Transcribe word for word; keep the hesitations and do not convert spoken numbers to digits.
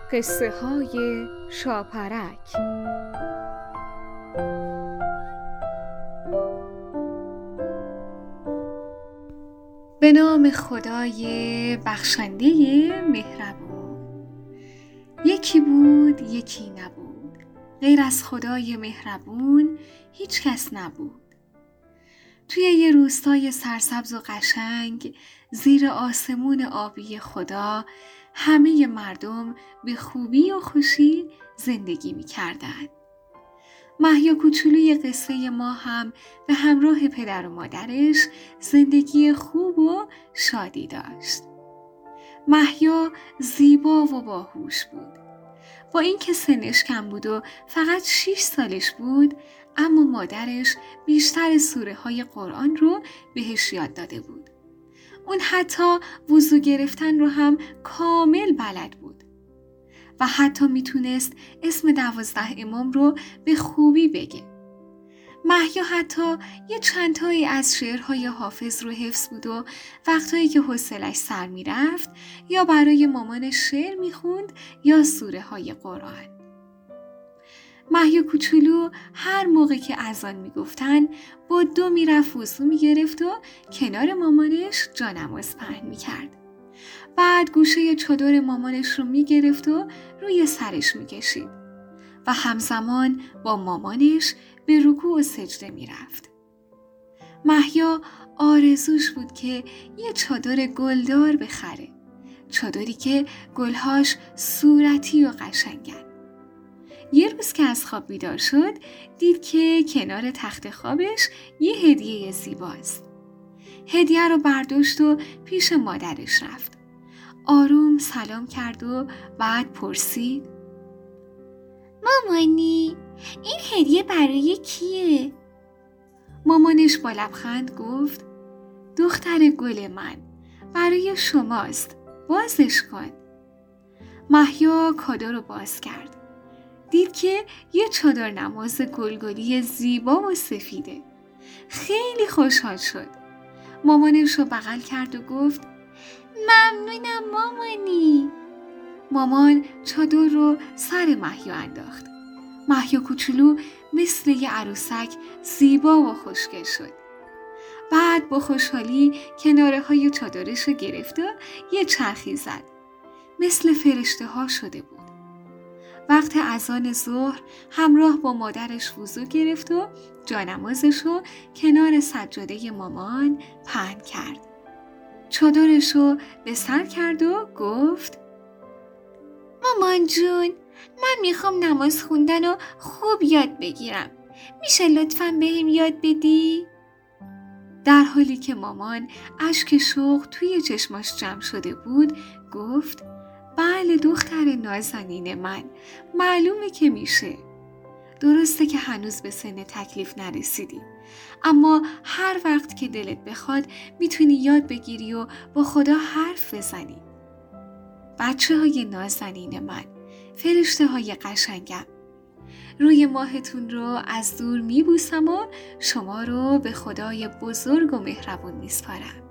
قصه های شاپرک. به نام خدای بخشنده مهربون. یکی بود یکی نبود، غیر از خدای مهربون هیچ کس نبود. توی یه روستای سرسبز و قشنگ زیر آسمون آبی خدا همه مردم به خوبی و خوشی زندگی می کردن. محیا کوچولوی قصه ما هم به همراه پدر و مادرش زندگی خوب و شادی داشت. محیا زیبا و باهوش بود. با اینکه سنش کم بود و فقط شش سالش بود، اما مادرش بیشتر سوره های قرآن رو بهش یاد داده بود. اون حتی وضو گرفتن رو هم کامل بلد بود و حتی میتونست اسم دوازده امام رو به خوبی بگه. محیا حتی یه چندتایی از شعرهای حافظ رو حفظ بود و وقتایی که حوصله‌اش سر میرفت یا برای مامانش شعر میخوند یا سوره های قرآن. محیا کوچولو هر موقع که اذان میگفتن با دو میرفت وضو میگرفت و کنار مامانش جانماز پهن میکرد. بعد گوشه چادر مامانش رو میگرفت و روی سرش میکشید و همزمان با مامانش به رکوع و سجده میرفت. محیا آرزوش بود که یه چادر گلدار بخره، چادری که گلهاش صورتی و قشنگن. یه روز که از خواب بیدار شد دید که کنار تخت خوابش یه هدیه زیباست. هدیه رو برداشت و پیش مادرش رفت. آروم سلام کرد و بعد پرسید: مامانی، این هدیه برای کیه؟ مامانش با لبخند گفت: دختر گل من، برای شماست، بازش کن. محیا کادو رو باز کرد. دید که یه چادر نماز گلگلی زیبا و سفیده. خیلی خوشحال شد. مامانش رو بغل کرد و گفت: ممنونم مامانی. مامان چادر رو سر محیا انداخت. محیا کوچولو مثل یه عروسک زیبا و خوشگل شد. بعد با خوشحالی کناره های چادرش رو گرفت و یه چرخی زد. مثل فرشته ها شده بود. وقت اذان ظهر همراه با مادرش وضو گرفت و جانمازش رو کنار سجاده مامان پهن کرد. چادرش رو به سر کرد و گفت: مامان جون، من میخوام نماز خوندن و خوب یاد بگیرم. میشه لطفاً بهم یاد بدی؟ در حالی که مامان اشک شوق توی چشماش جمع شده بود گفت: بله دختر نازنین من، معلومه که میشه. درسته که هنوز به سن تکلیف نرسیدی، اما هر وقت که دلت بخواد میتونی یاد بگیری و با خدا حرف بزنی. بچه های نازنین من، فرشته های قشنگم، روی ماهتون رو از دور میبوسم و شما رو به خدای بزرگ و مهربون میسپارم.